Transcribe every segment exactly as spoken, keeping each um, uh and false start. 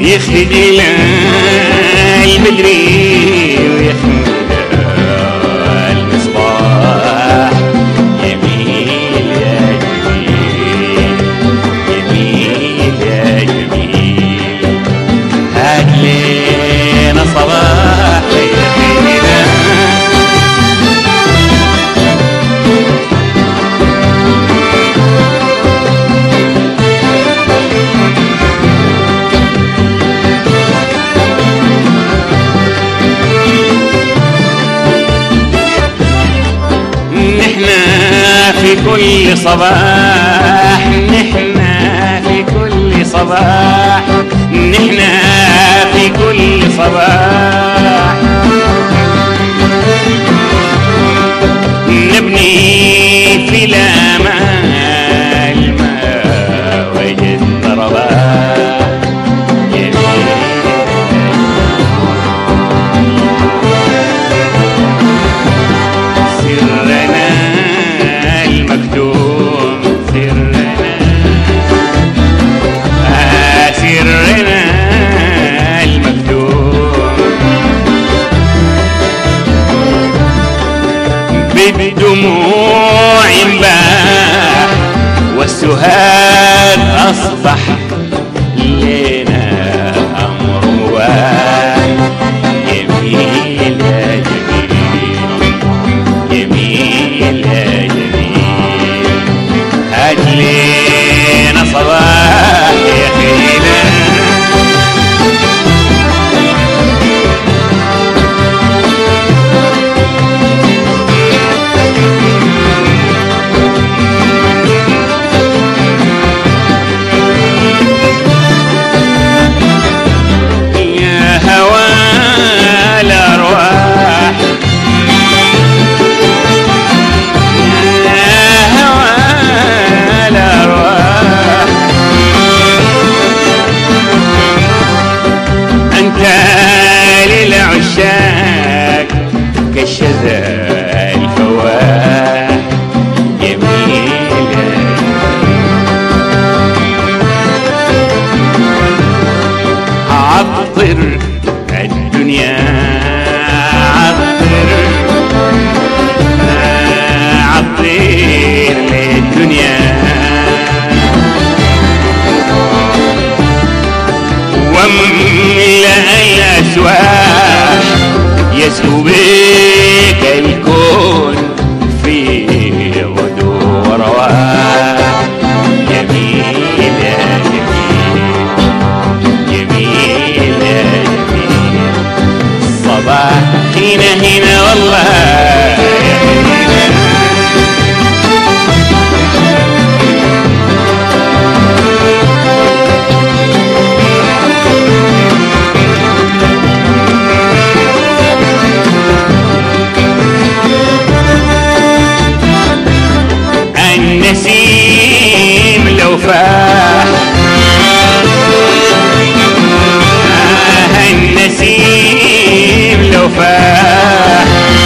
يخدي البدري ويخدي المصباح. جميل يا جميل جميل يا جميل هات لينا صباح يخدينا. في كل صباح نحنا في كل صباح نحنا في كل صباح نبني في الآمال ما وجدنا رباح. بالدموع انباح والسهاد أصبح لنا أمر مباح. جميل يا جميل جميل يا جميل هات لينا صباح يا خينا. للعشاق كالشذا الفواح. جميل عطر الدنيا عطر عطر للدنيا واملأ الأسواح يسكو بك الكون في غدو ورواح. جميل يا جميل جميل يا جميل الصباح هنا هنا والله يا هنا. النسيم لو فاح آه النسيم لو فاح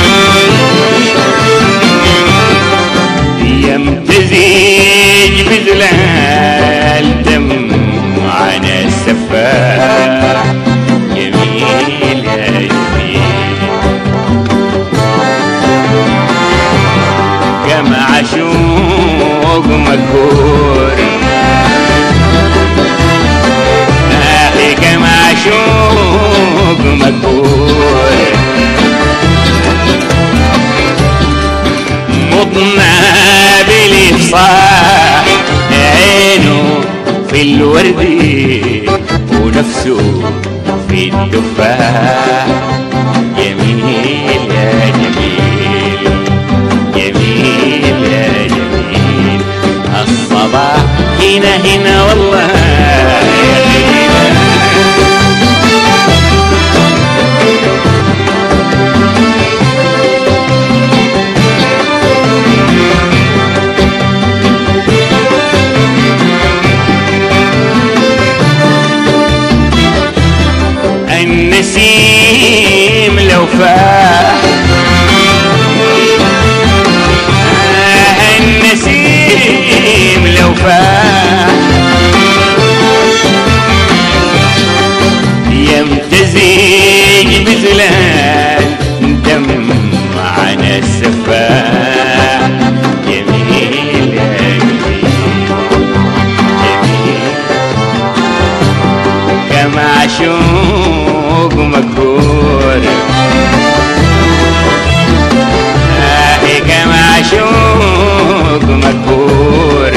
يمتزج بذلال دمعنا السفاح. جميل يا جميل جمع شوق مكور أخي جمع شوق مكور مضنا بالإفصاح عينه في الورد ونفسه في التفاح. جميل يا جميل جميل يا جميل الصباح هنا هنا والله يا النسيم لو فاح النسيم لو فاح معشوق مقهور آهك معشوق مقهور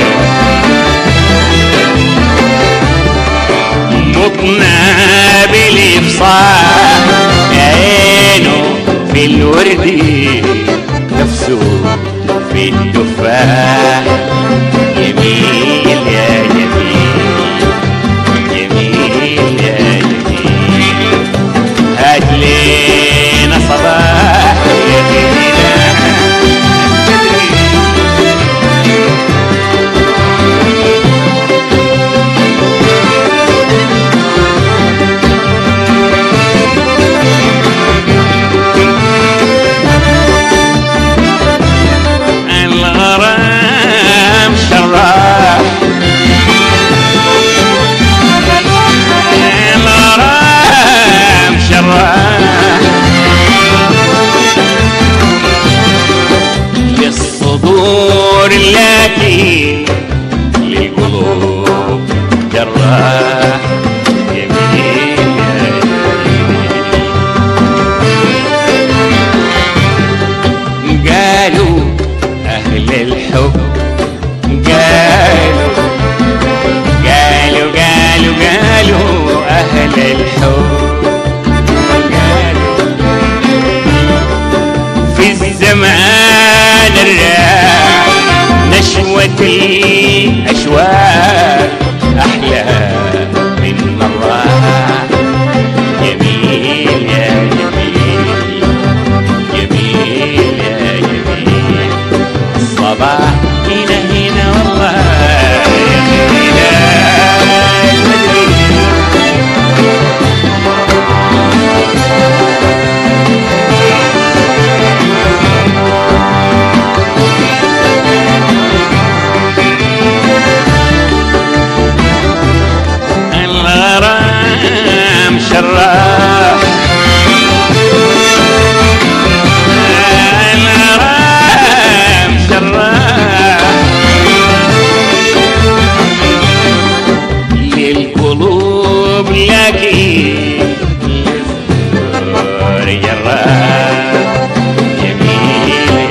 مطنى بالإفصاح عينه في الورد نفسه في التفاح جميل يا جميل جميل يا جميل هات لينا صباح يا جميلة الغرام شراح الغرام شراح للصدور لكن للقلوب جراح جميل يا جميل قالوا أهل الحب قالوا قالوا قالوا قالوا أهل الحب قالوا في الزمان الراح نشوة الأشواق أحلى من مراح جميل يا جميل جميل يا جميل الصباح هنا هنا والله يا جميلة الغرام شراح الغرام شراح للقلوب لكن للصدور جراح جميل يا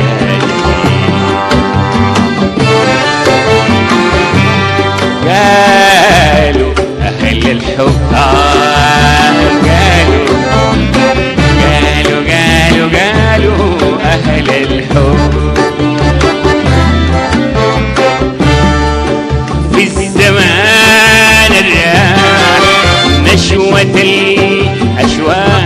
جميل قالوا أهل الحب آه قالوا قالوا قالوا قالوا أهل الحب في الزمان الراح نشوة الأشواق